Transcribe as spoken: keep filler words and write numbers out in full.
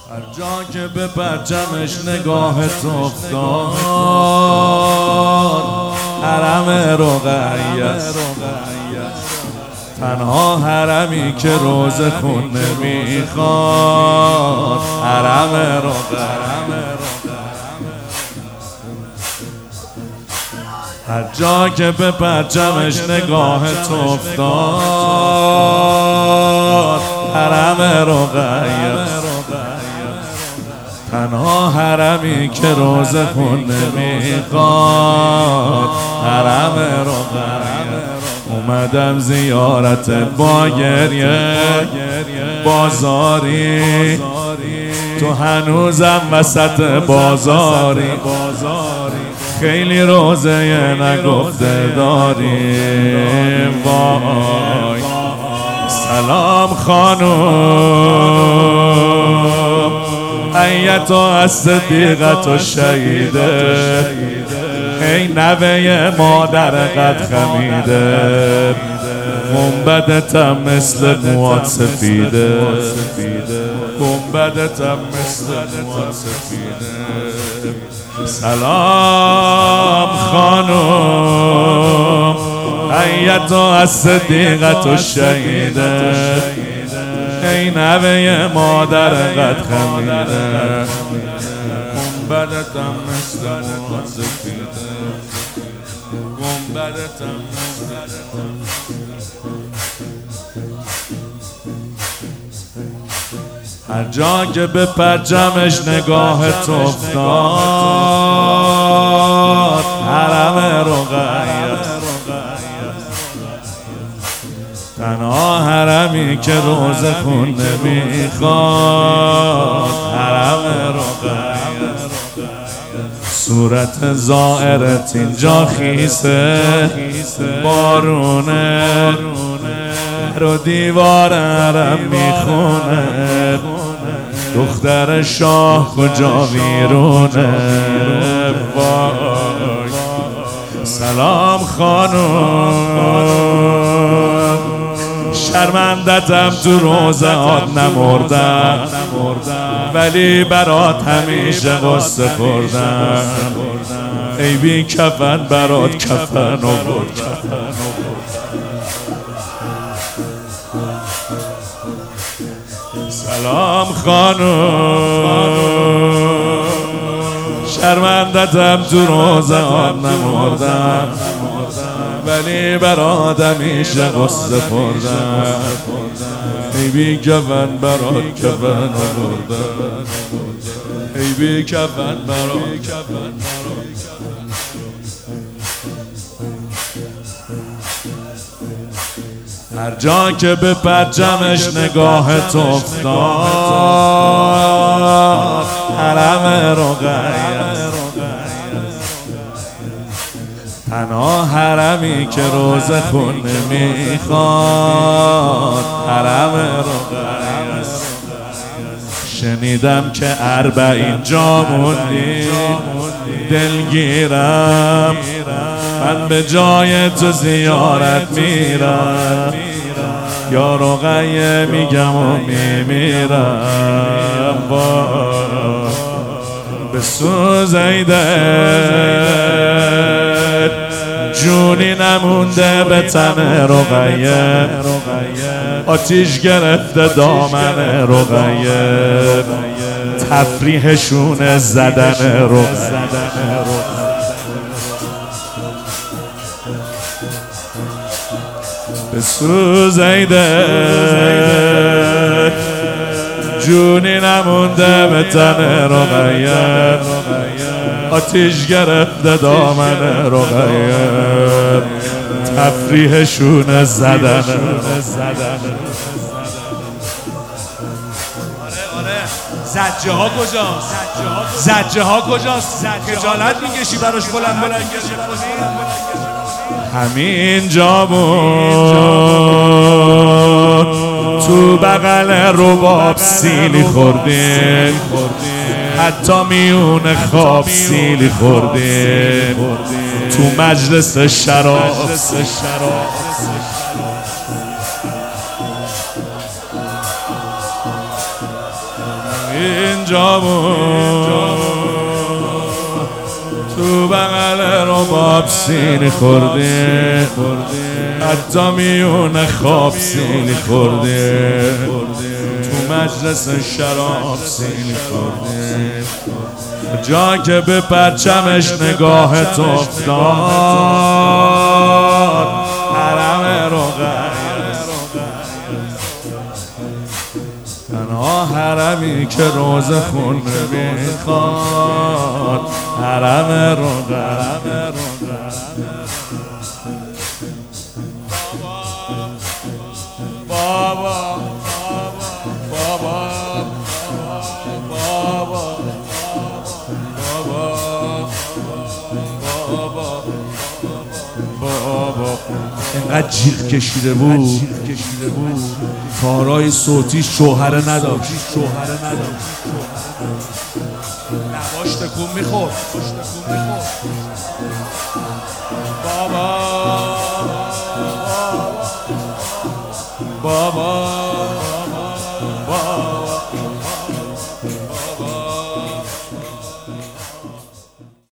هر جا که به پرچمش نگاهت افتاد حرم رقیه، تنها حرمی که روزه خون نمیخواد حرم رقیه. هر جا که به پرچمش نگاهت افتاد حرم رقیه، تنها حرمی که روزه خون نمیخواد حرم رقیه. اومدم زیارت با گریه بازاری، تو هنوزم وسط بازاری، خیلی روزه نگفته داریم. وای سلام خانم، ایتو از صدیقت و شهیده، ای نوه مادر قد خمیده، گنبدتم مثل موات سفیده، گنبدتم مثل موات سفیده. سلام خانم، ایتو از صدیقت و شهیده، ای نوه مادر قد خمیده، گنبدتم مثل موات سفیده، گنبدتم مثل. هر جا که به پرچمش نگاهت افتاد حرم رقیه، تنها حرمی که روزه خون نمیخواد حرم رقیه. صورت زائرت اینجا خیسه بارونه، رو دیوار حرم میخونه، دختر شاه کجا ویرونه. وای سلام خانم، شرمندتم تو روزهات نمردم، ولی برات همیشه قصه خوردم، ای بی کفن برات کفن آوردم. سلام خانم، شرمندتم تو روزهات نمردم، ولی برات همیشه قصه خوردم، ای بی کفن برات کفن آوردم، ای بی کفن برات کفن. هر جا که به پرچمش نگاهت افتاد حرم رقیه، تنها حرمی که روزه خون نمیخواد حرم رقیه. شنیدم که اربعین جا موندی دلگیرم، من به جای تو زیارت میرم، یا رقیه میگم و میمیرم. به سوزیده جونی نمونده به تن رقیه، آتیش گرفته دامن رقیه، تفریحشون زدن رقیه. به سوزیده جونی نمونده به تن رقیه، آتیش گرفته دامن رقیه، تفریحشون زدن. زجه ها کجاست؟ زجه ها کجاست؟ خجالت میکشی براش بلند بلند کشی کنی؟ همین جا بود تو بغل رباب سیلی خوردیم، حتی میون خواب سیلی خوردیم، تو مجلس شراب. اینجا بود تو بغل رباب سینی خورده حتی میون خواب سینی خورده تو مجلس شراب سینی خورده جا که به پرچمش نگاهت افتاد حرم رقیه تنها حرمی که روز خون میخواد حرم رقیه بابا بابا بابا بابا اینقدر جیغ کشیده بود کارهای صوتی شوهره نداشت نواش تکون میخورد بابا بابا بابا